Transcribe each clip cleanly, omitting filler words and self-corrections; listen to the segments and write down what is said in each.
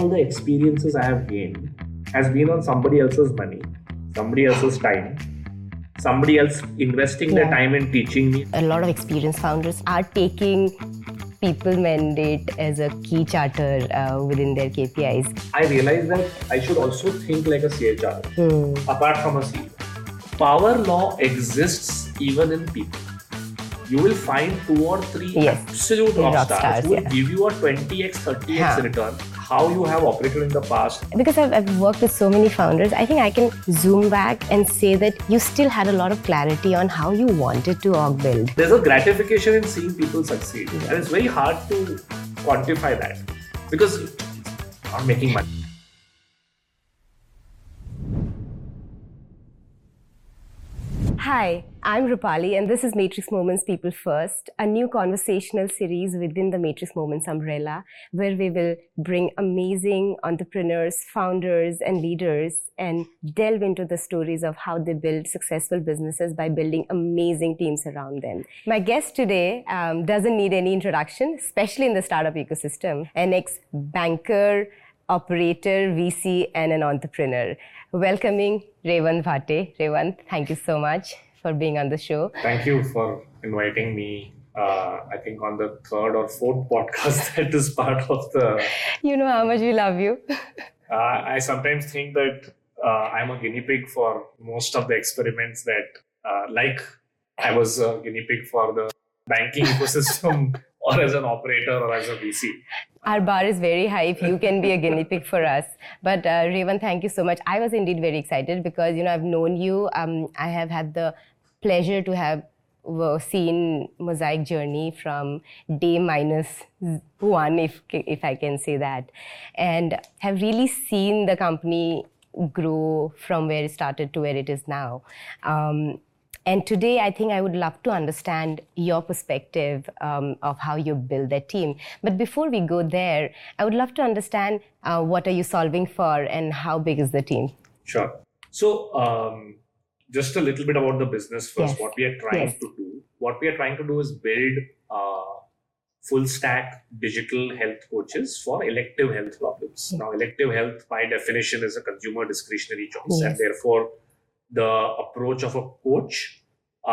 all the experiences I have gained has been on somebody else's money, somebody else's time, somebody else investing their time in teaching me. A lot of experienced founders are taking people mandate as a key charter within their KPIs. I realized that I should also think like a CHR apart from a CEO. Power law exists even in people. You will find 2 or 3 absolute rock stars who will give you a 20x, 30x return. How you have operated in the past. Because I've worked with so many founders, I think I can zoom back and say that you still had a lot of clarity on how you wanted to org build. There's a gratification in seeing people succeed. And it's very hard to quantify that because you're not making money. Hi, I'm Rupali and this is Matrix Moments People First, a new conversational series within the Matrix Moments umbrella where we will bring amazing entrepreneurs, founders and leaders and delve into the stories of how they build successful businesses by building amazing teams around them. My guest today doesn't need any introduction, especially in the startup ecosystem. An ex-banker, operator, VC and an entrepreneur. Welcoming Revant Bhate. Revant, thank you so much for being on the show. Thank you for inviting me. I think on the 3rd or 4th podcast that is part of the... You know how much we love you. I sometimes think that I'm a guinea pig for most of the experiments that like I was a guinea pig for the banking ecosystem or as an operator or as a VC. Our bar is very high if you can be a guinea pig for us. But Revant, thank you so much. I was indeed very excited because, I've known you. I have had the pleasure to have seen Mosaic journey from day -1, if I can say that. And have really seen the company grow from where it started to where it is now. And today, I think I would love to understand your perspective of how you build that team. But before we go there, I would love to understand what are you solving for and how big is the team? Sure. So just a little bit about the business first, what we are trying to do. What we are trying to do is build full stack digital health coaches for elective health problems. Now, elective health by definition is a consumer discretionary choice and therefore the approach of a coach,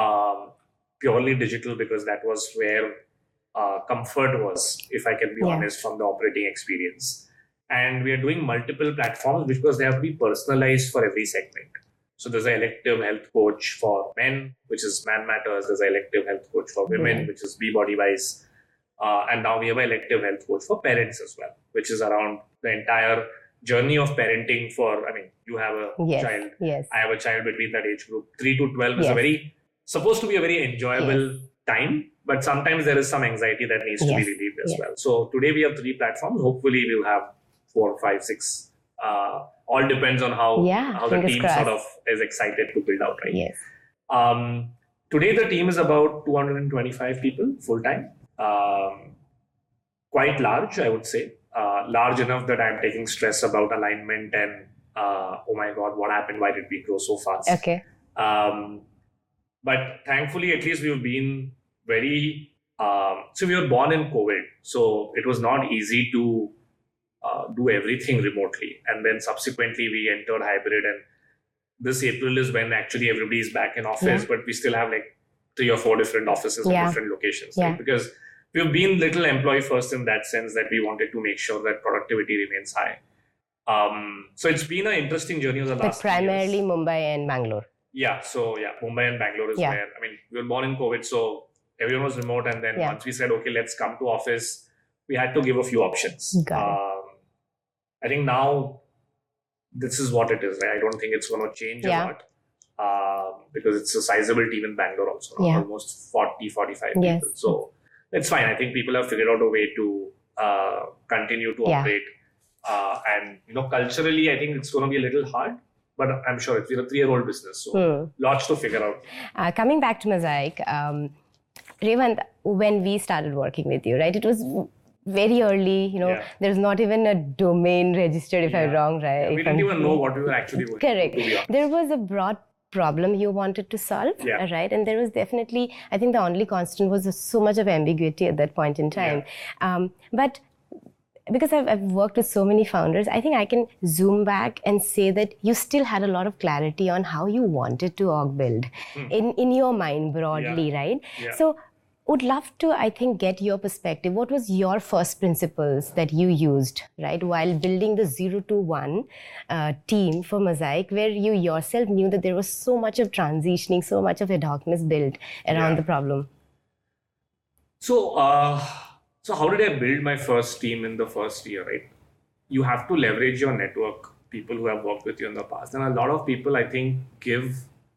purely digital, because that was where comfort was, if I can be honest, from the operating experience. And we are doing multiple platforms because they have to be personalized for every segment. So there's an elective health coach for men, which is Man Matters. There's an elective health coach for women, which is Be Body Wise. And now we have an elective health coach for parents as well, which is around the entire journey of parenting for, you have a child. I have a child between that age group. 3 to 12 is supposed to be a very enjoyable time, but sometimes there is some anxiety that needs to be relieved as well. So today we have 3 platforms. Hopefully we'll have 4, 5, 6. All depends on how the team sort of is excited to build out, right? Today the team is about 225 people full-time. Quite large, I would say. Large enough that I'm taking stress about alignment and oh my God, what happened? Why did we grow so fast? Okay. But thankfully, at least we've been very... so we were born in COVID. So it was not easy to do everything remotely. And then subsequently we entered hybrid. And this April is when actually everybody is back in office, but we still have like 3 or 4 different offices in different locations. Right? Because we've been little employee first in that sense that we wanted to make sure that productivity remains high. So it's been an interesting journey over the last primarily years. Mumbai and Bangalore. Mumbai and Bangalore is where, we were born in COVID, so everyone was remote. And then once we said, okay, let's come to office, we had to give a few options. I think now this is what it is. Right? I don't think it's going to change a lot because it's a sizable team in Bangalore also, almost 40, 45 people. So it's fine. I think people have figured out a way to continue to operate. And, culturally, I think it's going to be a little hard, but I'm sure it's a 3-year-old business. So lots to figure out. Coming back to Mosaic, Revant, when we started working with you, right, it was very early, there's not even a domain registered, if I'm wrong, right? We didn't even know what we were actually working on. Correct. There was a broad problem you wanted to solve, right? And there was definitely, I think the only constant was so much of ambiguity at that point in time. But because I've worked with so many founders, I think I can zoom back and say that you still had a lot of clarity on how you wanted to org build in your mind broadly, right? Yeah. So would love to, I think, get your perspective. What was your first principles that you used, right, while building the 0 to 1 team for Mosaic, where you yourself knew that there was so much of transitioning, so much of ad hocness built around the problem? So how did I build my first team in the first year, right? You have to leverage your network, people who have worked with you in the past. And a lot of people, I think, give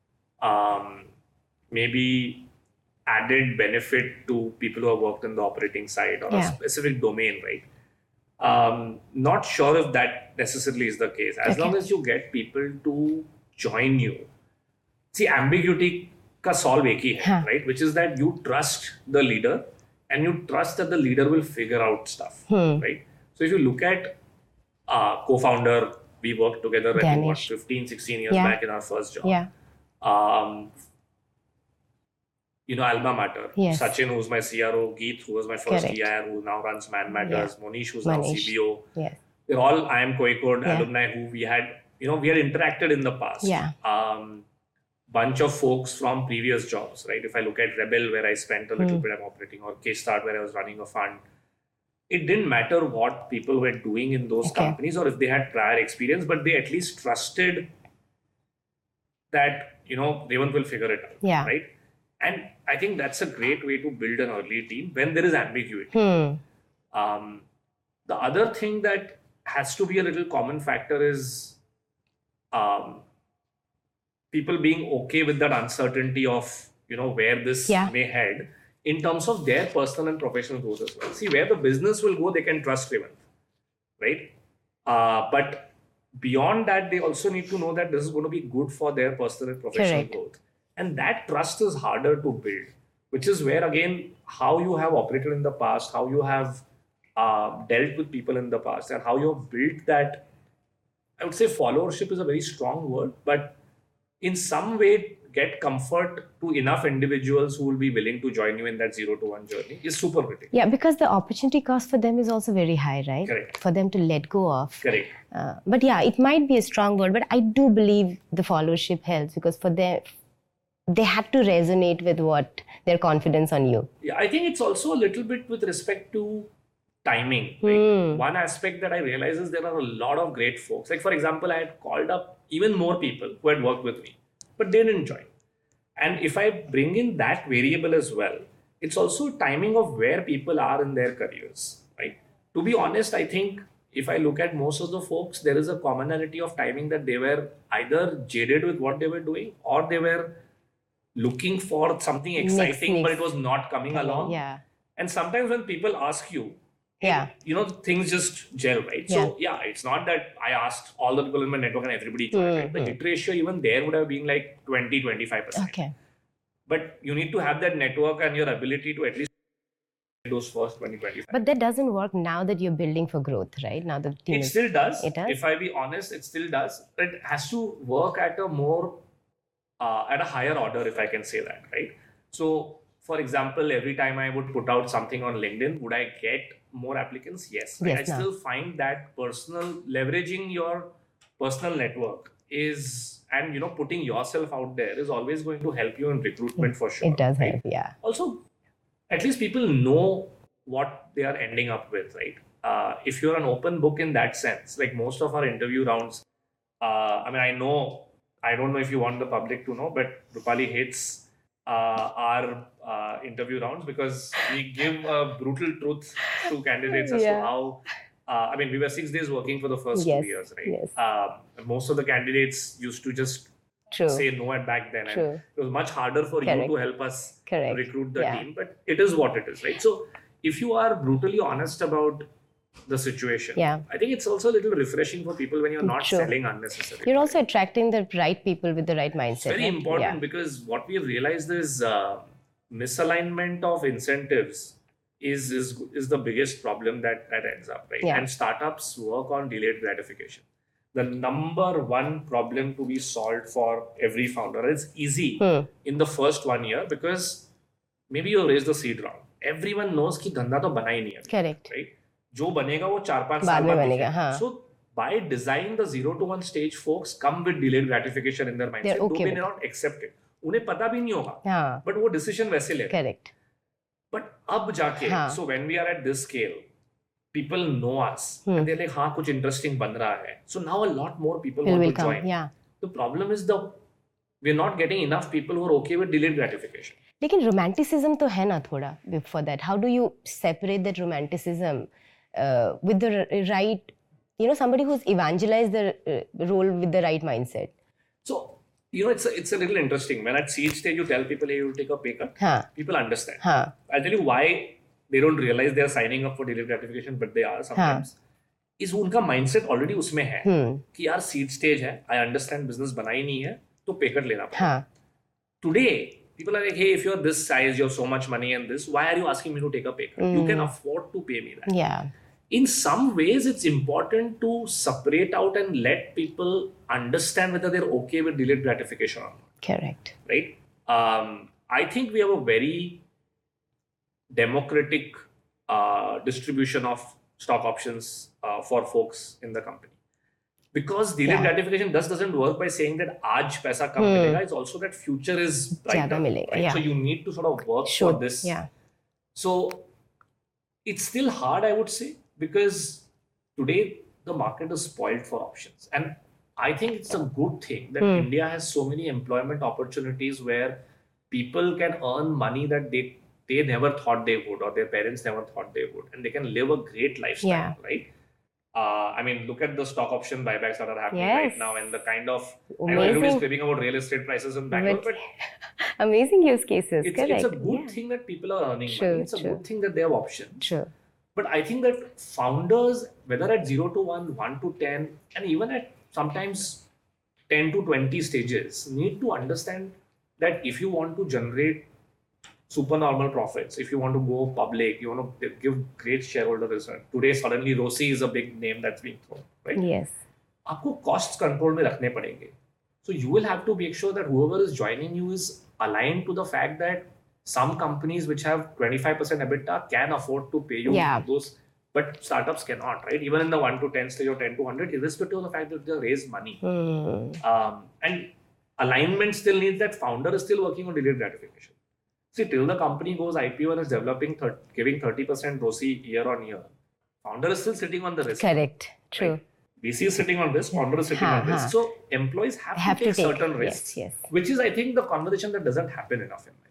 maybe added benefit to people who have worked in the operating side or a specific domain, right? Not sure if that necessarily is the case. As long as you get people to join you. See, ambiguity ka solve ek hi hai, right? Which is that you trust the leader and you trust that the leader will figure out stuff, right? So if you look at co-founder, we worked together, I think, 15, 16 years back in our first job. Alma Mater. Sachin, who's my CRO, Geet, who was my first EIR, who now runs Man Matters, Monish, who's now CBO. They're all IIM Kozhikode alumni who we had interacted in the past. Bunch of folks from previous jobs, right? If I look at Rebel, where I spent a little bit of operating, or K-Start, where I was running a fund, it didn't matter what people were doing in those companies or if they had prior experience, but they at least trusted that, Revant will figure it out, right? And I think that's a great way to build an early team when there is ambiguity. The other thing that has to be a little common factor is people being okay with that uncertainty of, where this may head in terms of their personal and professional growth as well. See, where the business will go, they can trust Revant, right? But beyond that, they also need to know that this is going to be good for their personal and professional growth. And that trust is harder to build, which is where, again, how you have operated in the past, how you have dealt with people in the past, and how you have built that. I would say followership is a very strong word, but in some way, get comfort to enough individuals who will be willing to join you in that 0 to 1 journey is super critical. Yeah, because the opportunity cost for them is also very high, right? Correct. For them to let go of. Correct. But yeah, it might be a strong word, but I do believe the followership helps because for them, they had to resonate with what their confidence on you. Yeah, I think it's also a little bit with respect to timing. Right? One aspect that I realize is there are a lot of great folks. Like, for example, I had called up even more people who had worked with me, but they didn't join. And if I bring in that variable as well, it's also timing of where people are in their careers, right? To be honest, I think if I look at most of the folks, there is a commonality of timing that they were either jaded with what they were doing or they were looking for something exciting, but it was not coming along. Yeah. And sometimes when people ask you, things just gel, right? So it's not that I asked all the people in my network and everybody joined, right? The hit ratio even there would have been like 20-25%. Okay. But you need to have that network and your ability to at least those first 20-25%. But that doesn't work now that you're building for growth, right? Now the team still does. It does. If I be honest, it still does. It has to work at a more at a higher order, if I can say that, right? So, for example, every time I would put out something on LinkedIn, would I get more applicants? Yes. Right? I still find that leveraging your personal network is, and putting yourself out there is always going to help you in recruitment for sure. It does right? help, yeah. Also, at least people know what they are ending up with, right? If you're an open book in that sense, like most of our interview rounds, I don't know if you want the public to know, but Rupali hates our interview rounds because we give a brutal truth to candidates as to how, we were 6 days working for the first 2 years, right? Yes. Most of the candidates used to just say no at back then. And it was much harder for you to help us recruit the team, but it is what it is, right? So if you are brutally honest about the situation, I think it's also a little refreshing for people when you're not selling unnecessarily. You're also attracting the right people with the right mindset. It's very important because what we have realized is misalignment of incentives is the biggest problem that ends up, right? And startups work on delayed gratification. The number one problem to be solved for every founder is easy in the first 1 year because maybe you raise the seed round. Everyone knows कि धंधा तो बना ही नहीं है, correct, right? जो बनेगा वो 4-5 साल बाद बनेगा. So by design, the 0 to 1 stage folks come with delayed gratification in their mindset. They may not accept it. उन्हें पता भी नहीं होगा. But वो decision वैसे ले. Correct. But अब जाके, so when we are at this scale, people know us and they're like, हाँ कुछ interesting बन रहा है. So now a lot more people want to join. Yeah. The problem is we're not getting enough people who are okay with delayed gratification. लेकिन romanticism तो है ना थोड़ा before that. How do you separate that romanticism with the right, somebody who's evangelized the role with the right mindset? So, it's a little interesting. When at seed stage you tell people, hey, you'll take a pay cut, people understand. I'll tell you why they don't realize they're signing up for delayed gratification, but they are sometimes. Is उनका mindset already उसमें है कि यार seed stage है, I understand business बना ही नहीं है, तो pay cut लेना पड़ेगा. Today, people are like, hey, if you're this size, you have so much money and this, why are you asking me to take a pay cut? You can afford to pay me that. Yeah. In some ways, it's important to separate out and let people understand whether they're okay with delayed gratification or not. Correct. Right? I think we have a very democratic distribution of stock options for folks in the company. Because delayed gratification doesn't work by saying that aaj paisa kam milega. It's also that future is brighter. Right? So you need to sort of work for this. Yeah. So it's still hard, I would say, because today the market is spoiled for options. And I think it's a good thing that India has so many employment opportunities where people can earn money that they never thought they would, or their parents never thought they would, and they can live a great lifestyle, right? I mean, look at the stock option buybacks that are happening right now, and the kind of, I know everybody's screaming about real estate prices in Bangalore, but amazing use cases. It's a good thing that people are earning money. It's a good thing that they have options. Sure. But I think that founders, whether at 0 to 1, 1 to 10, and even at sometimes 10 to 20 stages, need to understand that if you want to generate supernormal profits, if you want to go public, you want to give great shareholder return. Today, suddenly, ROCE is a big name that's being thrown, right? Yes. आपको costs control में रखने पड़ेंगे. So you will have to make sure that whoever is joining you is aligned to the fact that some companies which have 25% EBITDA can afford to pay you those, but startups cannot, right? Even in the 1 to 10 stage or 10 to 100, irrespective of the fact that they raise money. And alignment still needs that founder is still working on delayed gratification. See, till the company goes IPO and is developing, giving 30% ROCE year on year, founder is still sitting on the risk. Correct. True. Right? VC is sitting on risk, founder is sitting on risk. So employees have to take certain risks, which is, I think, the conversation that doesn't happen enough in life.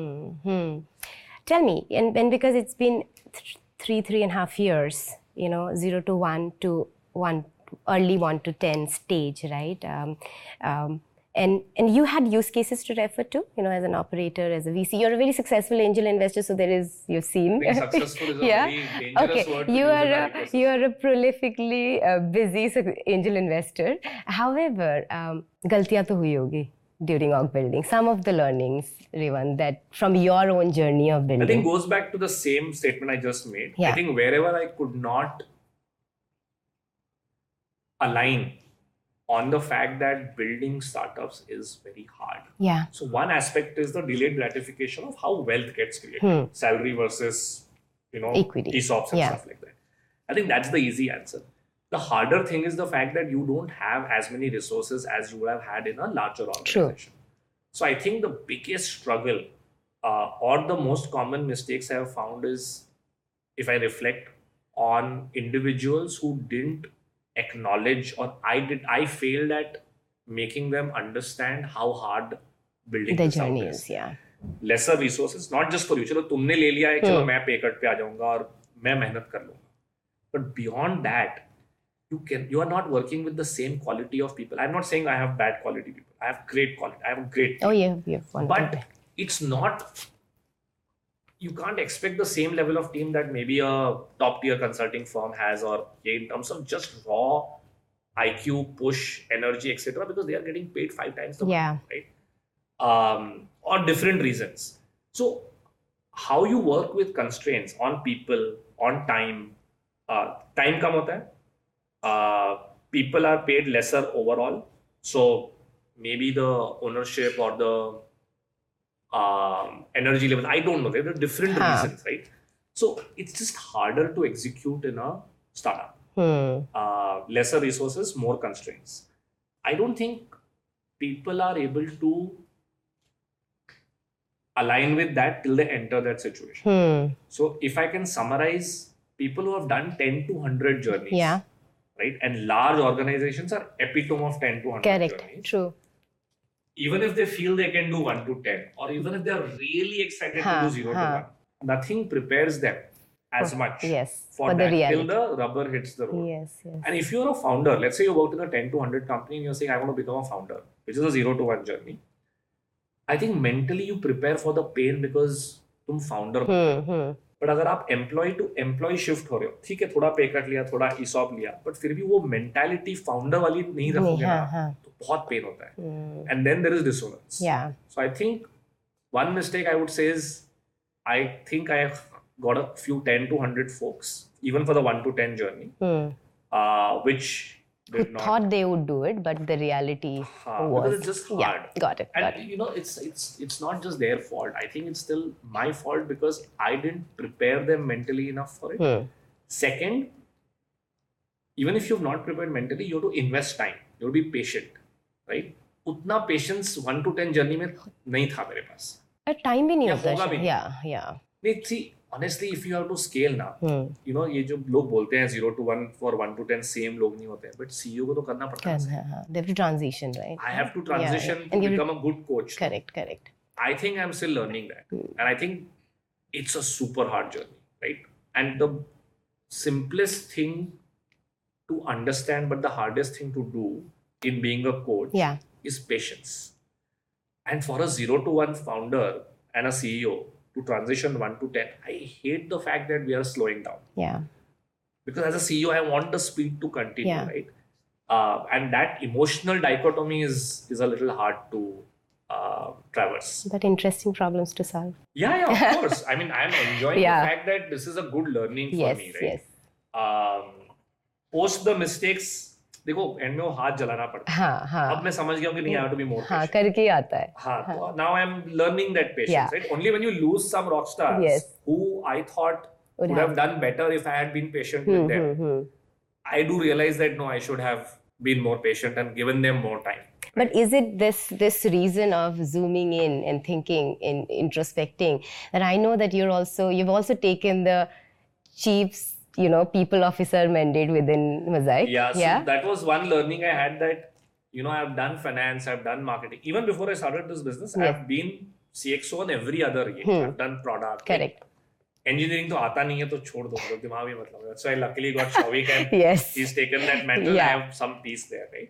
Tell me, and because it's been 3.5 years, 0 to 1 to 1, early 1 to 10 stage, right? And you had use cases to refer to, as an operator, as a VC. You're a very successful angel investor, so you've seen. Being successful is a very dangerous word. You are a prolifically busy angel investor. However, galtiyan to hui hogi during org building. Some of the learnings, Revan, that from your own journey of building. I think goes back to the same statement I just made. I think wherever I could not align on the fact that building startups is very hard. Yeah. So one aspect is the delayed gratification of how wealth gets created. Salary versus, equity, ESOPs and stuff like that. I think that's the easy answer. The harder thing is the fact that you don't have as many resources as you would have had in a larger organization. So I think the biggest struggle or the most common mistakes I have found is, if I reflect on individuals who didn't acknowledge, or I failed at making them understand how hard building the this journey out is. Lesser resources, not just for you. चलो तुमने ले लिया है, चलो मैं पे cut पे आ जाऊंगा और मैं मेहनत कर लूंगा. But beyond that, you are not working with the same quality of people. I'm not saying I have bad quality people. I have great quality. I have a great team. Oh yeah, wonderful. But it's not. You can't expect the same level of team that maybe a top tier consulting firm has, or in terms of just raw IQ, push, energy, etc. Because they are getting paid 5 times the money, right? Or different reasons. So how you work with constraints on people, on time. Time kam hota hai. People are paid lesser overall. So maybe the ownership or the energy levels, I don't know. There are different reasons, right? So it's just harder to execute in a startup. Lesser resources, more constraints. I don't think people are able to align with that till they enter that situation. So if I can summarize, people who have done 10 to 100 journeys, right? And large organizations are epitome of 10 to 100 journeys. True. Even if they feel they can do 1 to 10, or even if they're really excited to do 0 to 1, nothing prepares them as much for that till the rubber hits the road. And if you're a founder, let's say you worked in a 10 to 100 company and you're saying, I want to become a founder, which is a 0 to 1 journey. I think mentally you prepare for the pain because तुम founder हो. But अगर आप employee to employee shift हो रहे हो, ठीक है, थोड़ा पे कट लिया, थोड़ा ESOP लिया, but फिर भी वो mentality founder वाली नहीं रखोगे ना, तो बहुत pain होता है. And then there is dissonance. So I think one mistake I would say is, I think I have got a few 10 to 100 folks, even for the 1 to 10 journey, which who thought they would do it, but the reality was. Because it's just hard. Got it. You know, it's not just their fault. I think it's still my fault because I didn't prepare them mentally enough for it. Second, even if you've not prepared mentally, you have to invest time. You have to be patient, right? उतना patience 1 to 10 journey में नहीं था मेरे पास. Time भी नहीं होता. नहीं, see, honestly, if you have to scale now, you know, ये जो लोग बोलते हैं 0 to 1 for 1 to 10 same लोग नहीं होते हैं, but CEO को तो करना पड़ता है. They have to transition, right? I have to transition to become a good coach. Correct. I think I'm still learning that, and I think it's a super hard journey, right? And the simplest thing to understand, but the hardest thing to do in being a coach is patience. And for a 0 to 1 founder and a CEO to transition 1 to 10, I hate the fact that we are slowing down. Because as a CEO, I want the speed to continue, right? And that emotional dichotomy is a little hard to traverse. But interesting problems to solve. Yeah, of course. I mean, I'm enjoying the fact that this is a good learning for me, right? Post the mistakes, देखो end में वो हाथ जलाना पड़ता है. अब मैं समझ गया हूँ कि नहीं, I have to be more patient. करके ही आता है. तो now I'm learning that patience, right? Only when you lose some rock stars who I thought would have done better if I had been patient with them, I do realize that no, I should have been more patient and given them more time. Right? But is it this reason of zooming in and thinking, in introspecting, that I know that you've also taken the chief's people officer mandate within Mosaic. So that was one learning I had, that, I've done finance, I've done marketing. Even before I started this business, I've been CXO on every other year. I've done product. Correct. Engineering to aata nahi hai, to chhod do. Dimag mein matlab. That's why I luckily got Shavik and he's taken that mantle. I have some peace there, right?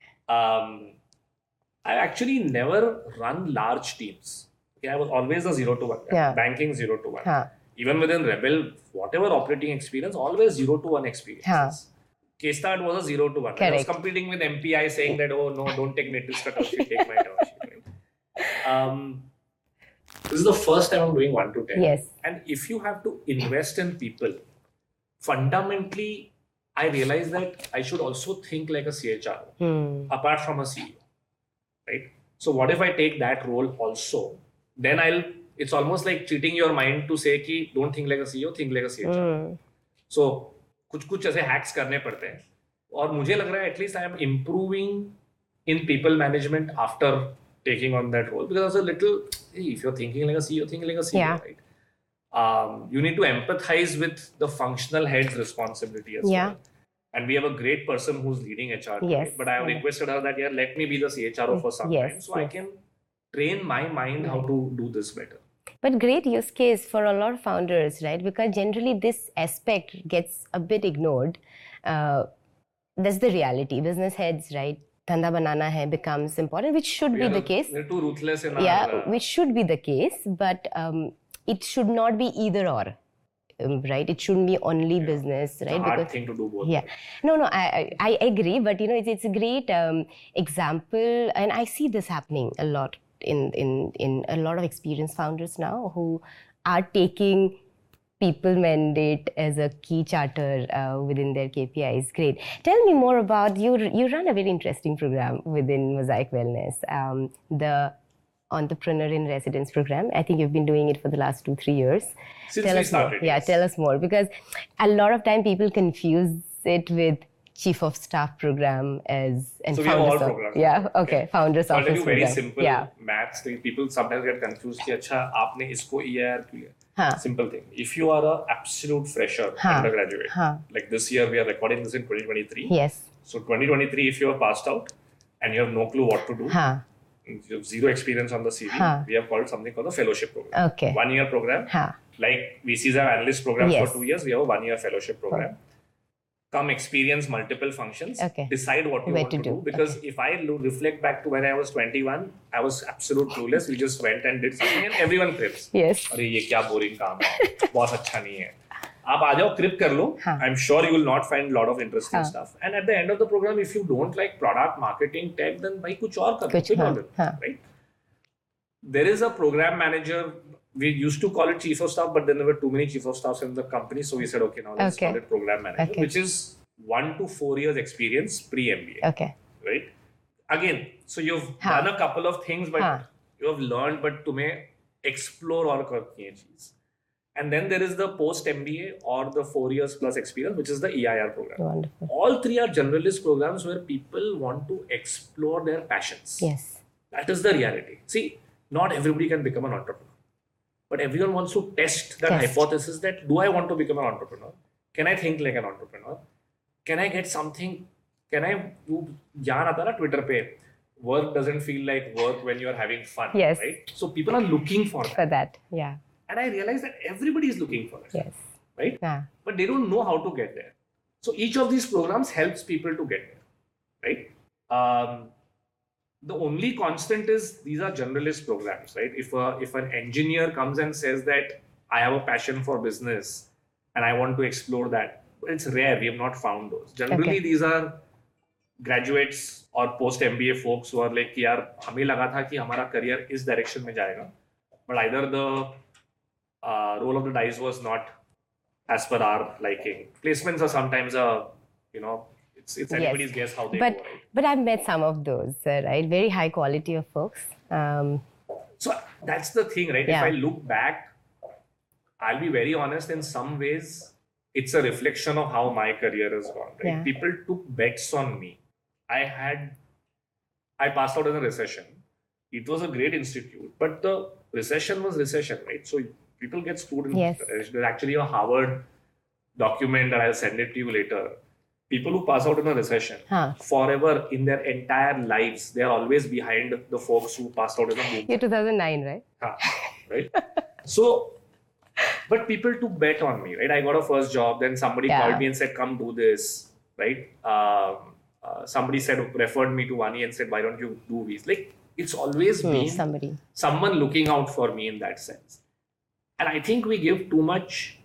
I actually never run large teams. Okay, I was always a 0 to 1 guy. Banking 0 to 1. Even within Rebel, whatever operating experience, always 0 to 1 experiences. K-Start was a 0 to 1. I was competing with MPI saying that, oh no, don't take Nitil's term sheet, take my term sheet. Right? This is the first time I'm doing 1 to 10. And if you have to invest in people, fundamentally, I realized that I should also think like a CHRO, apart from a CEO. Right? So what if I take that role also? Then it's almost like cheating your mind to say कि don't think like a CEO, think like a CHRO. So कुछ ऐसे hacks करने पड़ते हैं. और मुझे लग रहा है at least I am improving in people management after taking on that role, because I was a little, if you're thinking like a CEO, think like a CEO, right? You need to empathize with the functional head's responsibility as well. And we have a great person who's leading HR, right? But I have requested her that, let me be the CHRO for some time, so I can train my mind how to do this better. But great use case for a lot of founders, right? Because generally this aspect gets a bit ignored. That's the reality. Business heads, right? Dhanda banana hai becomes important, which should be the case. We're too ruthless in our... which should be the case, but it should not be either or. Right, it shouldn't be only business, right? It's a hard thing to do both. No, I agree, but it's a great example, and I see this happening a lot in a lot of experienced founders now who are taking people mandate as a key charter within their KPIs. Great. Tell me more about you. You run a very interesting program within Mosaic Wellness, the Entrepreneur in Residence program. I think you've been doing it for the last 2-3 years. Since we started. Yeah, tell us more, because a lot of time people confuse it with Chief of Staff program as and so we have all programs. Yeah, okay. Founders Office program. Very simple maths thing. People sometimes get confused कि अच्छा आपने इसको EIR किया. Simple thing. If you are an absolute fresher undergraduate, like this year we are recording this in 2023. Yes. So 2023, if you are passed out and you have no clue what to do, you have zero experience on the CV, we have called something called the fellowship program. Okay. 1 year program. Like VCs have analyst programs for 2 years, we have a 1 year fellowship program. Come experience multiple functions, decide what you want to do. Because if I reflect back to when I was 21, I was absolute clueless. We just went and did something and everyone crips. Yes. अरे ये क्या boring काम है, बहुत अच्छा नहीं है. आप आ जाओ, crip कर लो. I'm sure you will not find a lot of interesting stuff. And at the end of the program, if you don't like product, marketing, tech, then भाई कुछ और करो. Right? There is a program manager. We used to call it chief of staff, but then there were too many chief of staffs in the company. So we said, okay, now let's call it program manager, which is 1 to 4 years experience pre-MBA. Okay. Right? Again, so you've done a couple of things, but you have learned, but तुम्हें explore और करनी है चीज. And then there is the post-MBA or the 4 years plus experience, which is the EIR program. Wonderful. All three are generalist programs where people want to explore their passions. Yes. That is the reality. See, not everybody can become an entrepreneur. But everyone wants to test that hypothesis that, do I want to become an entrepreneur? Can I think like an entrepreneur? Can I get something? Can I do ज्ञान आता ना Twitter पे? Work doesn't feel like work when you are having fun. Yes. Right? So people are looking for that. For that, yeah. And I realized that everybody is looking for it. Yes. Right? Yeah. But they don't know how to get there. So each of these programs helps people to get there. Right? The only constant is these are generalist programs, right? If an engineer comes and says that I have a passion for business and I want to explore that, but it's rare. We have not found those. Generally, these are graduates or post-MBA folks who are like, यार हमें लगा था कि हमारा career इस direction में जाएगा, but either the roll of the dice was not as per our liking. Placements are sometimes it's anybody's guess how they go, right? But I've met some of those, right? Very high quality of folks. So that's the thing, right? If I look back, I'll be very honest, in some ways, it's a reflection of how my career has gone, right? Yeah. People took bets on me. I passed out in a recession. It was a great institute, but the recession was recession, right? So people get screwed in. Yes. There's actually a Harvard document that I'll send it to you later. People who pass out in a recession, forever in their entire lives, they are always behind the folks who passed out in a boom. You're 2009, right? Right? So, but people took bet on me, right? I got a first job, then somebody called me and said, come do this, right? Somebody referred me to Vani and said, why don't you do these? Like, it's always been someone looking out for me in that sense. And I think we give too much.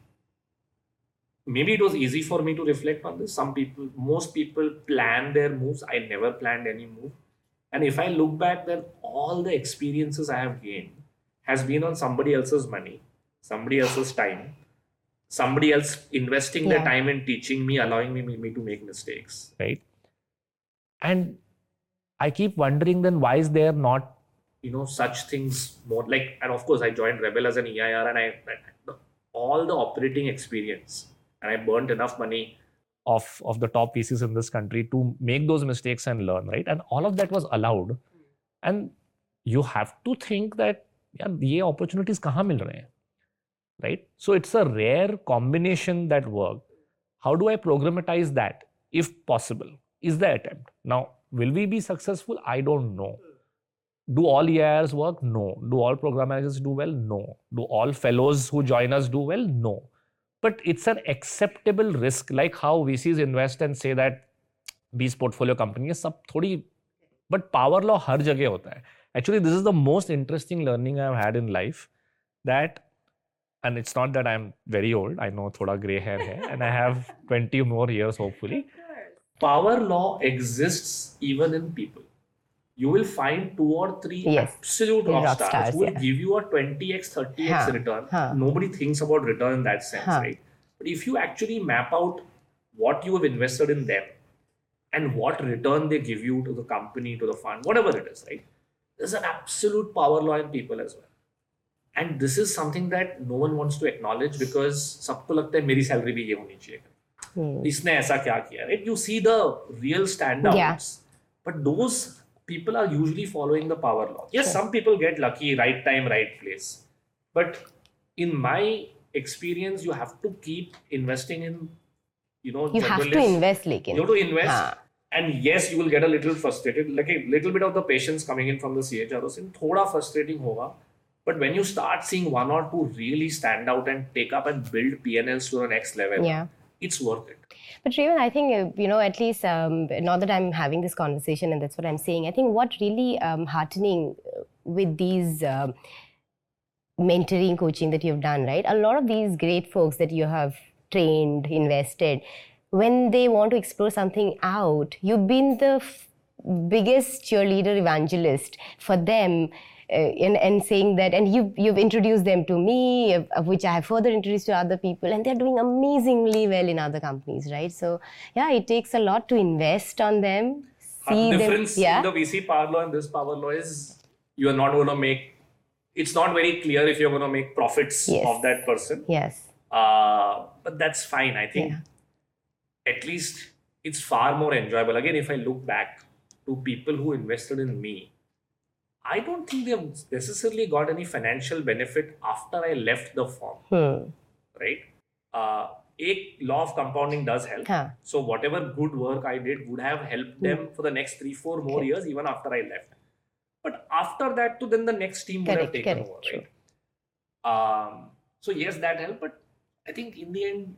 Maybe it was easy for me to reflect on this. Most people plan their moves. I never planned any move. And if I look back, then all the experiences I have gained has been on somebody else's money, somebody else's time, somebody else investing their time in teaching me, allowing me to make mistakes. Right. And I keep wondering then, why is there not, such things more like, and of course I joined Rebel as an EIR and all the operating experience. And I burnt enough money of the top VCs in this country to make those mistakes and learn, right? And all of that was allowed. And you have to think that, ये opportunities कहाँ मिल रहे हैं, right? So it's a rare combination that worked. How do I programatize that, if possible, is the attempt. Now, will we be successful? I don't know. Do all EIRs work? No. Do all program managers do well? No. Do all fellows who join us do well? No. But it's an acceptable risk, like how VCs invest and say that 20 portfolio company है सब थोड़ी, but power law हर जगह होता है. Actually, this is the most interesting learning I've had in life, that, and it's not that I'm very old, I know थोड़ा gray hair है, and I have 20 more years hopefully. Power law exists even in people. You will find 2 or 3 absolute rock stars who will give you a 20x, 30x return. Nobody thinks about return in that sense, right? But if you actually map out what you have invested in them and what return they give you to the company, to the fund, whatever it is, right? there's an absolute power law in people as well. And this is something that no one wants to acknowledge because सबको लगता है मेरी salary भी ये होनी चाहिए. इसने ऐसा क्या किया? Right? You see the real standouts, but those people are usually following the power law. Yes, some people get lucky, right time, right place. But in my experience, you have to keep investing in, you have to invest, lekin. You have to invest. And yes, you will get a little frustrated, like a little bit of the patience coming in from the CHROs. Thoda frustrating hoga. But when you start seeing one or two really stand out and take up and build P&Ls to the next level, it's worth it. But Revan, I think, at least now that I'm having this conversation and that's what I'm saying, I think what really heartening with these mentoring, coaching that you've done, right? A lot of these great folks that you have trained, invested, when they want to explore something out, you've been the biggest cheerleader evangelist for them. And saying that, and you've introduced them to me, of which I have further introduced to other people, and they're doing amazingly well in other companies, right? So, yeah, it takes a lot to invest on them. The difference in the VC power law and this power law is you are not going to make, it's not very clear if you're going to make profits of that person. Yes. But that's fine. I think at least it's far more enjoyable. Again, if I look back to people who invested in me, I don't think they've necessarily got any financial benefit after I left the firm, right? A law of compounding does help. So whatever good work I did would have helped them for the next 3-4 more years, even after I left. But after that, then the next team would have taken over, right? So yes, that helped. But I think in the end,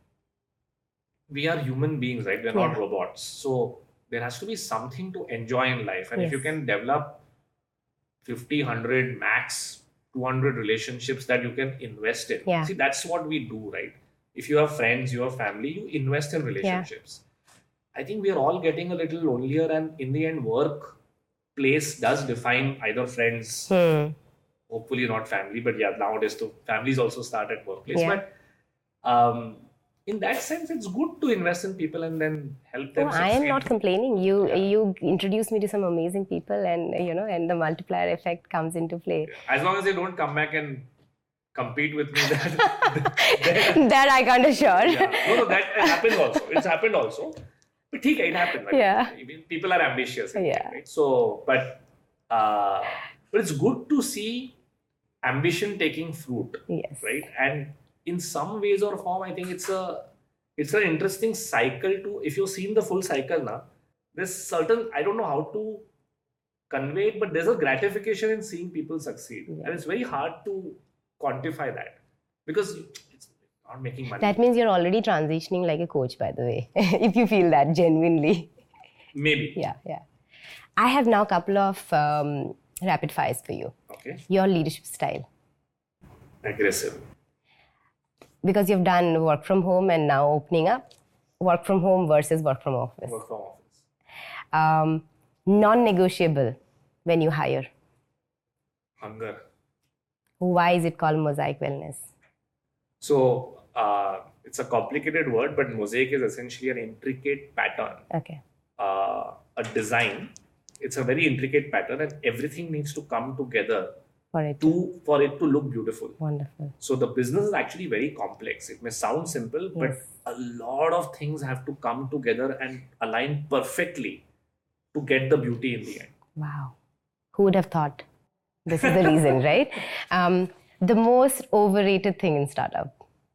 we are human beings, right? We're not robots. So there has to be something to enjoy in life. And if you can develop 50, 100, max 200 relationships that you can invest in. See, that's what we do, right? If you have friends, you have family, you invest in relationships. I think we are all getting a little lonelier, and in the end, workplace does define either friends, hopefully not family, but nowadays too, families also start at workplace. But in that sense, it's good to invest in people and then help them succeed. I am not complaining. You introduced me to some amazing people, and and the multiplier effect comes into play. As long as they don't come back and compete with me, that I can't assure. No, that happens also. It's happened also. But it happened. Right? People are ambitious. Right? So, but it's good to see ambition taking fruit. Right? And in some ways or form, I think it's an interesting cycle to, if you've seen the full cycle now, there's certain, I don't know how to convey it, but there's a gratification in seeing people succeed. And it's very hard to quantify that because it's not making money. That means you're already transitioning like a coach, by the way, if you feel that genuinely. Maybe. Yeah. I have now a couple of rapid fires for you. Okay. Your leadership style. Aggressive. Because you've done work from home and now opening up, work from home versus work from office. Work from office. Non-negotiable when you hire. Hunger. Why is it called Mosaic Wellness? So it's a complicated word, but mosaic is essentially an intricate pattern. Okay. A design. It's a very intricate pattern, and everything needs to come together for it to look beautiful. Wonderful. So the business is actually very complex. It may sound simple, but a lot of things have to come together and align perfectly to get the beauty in the end. Wow. Who would have thought? This is the reason, right? The most overrated thing in startup.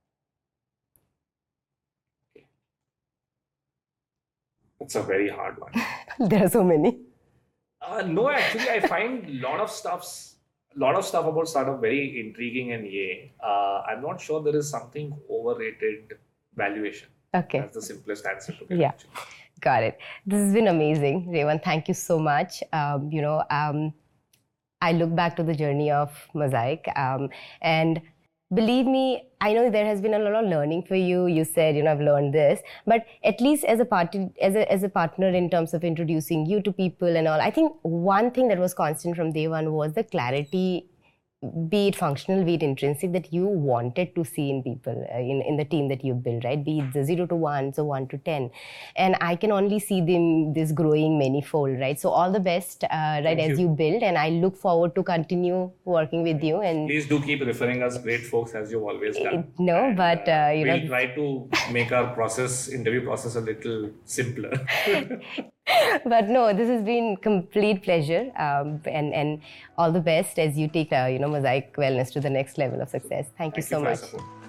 It's a very hard one. There are so many. No, actually, I find a lot of stuff about startup very intriguing and I'm not sure there is something overrated valuation. Okay. That's the simplest answer to it. Yeah. Actually. Got it. This has been amazing, Revan. Thank you so much. I look back to the journey of Mosaic and believe me, I know there has been a lot of learning for you. You said, I've learned this, but at least as a partner in terms of introducing you to people and all, I think one thing that was constant from day one was the clarity be it functional, be it intrinsic, that you wanted to see in people, in the team that you build, right? Be it the 0 to 1, so 1 to 10. And I can only see this growing manifold, right? So all the best, right, as you build, and I look forward to continue working with you. And please do keep referring us great folks, as you've always done. But we'll try to make our interview process a little simpler. But no, this has been complete pleasure, and all the best as you take Mosaic Wellness to the next level of success. Thank you so much.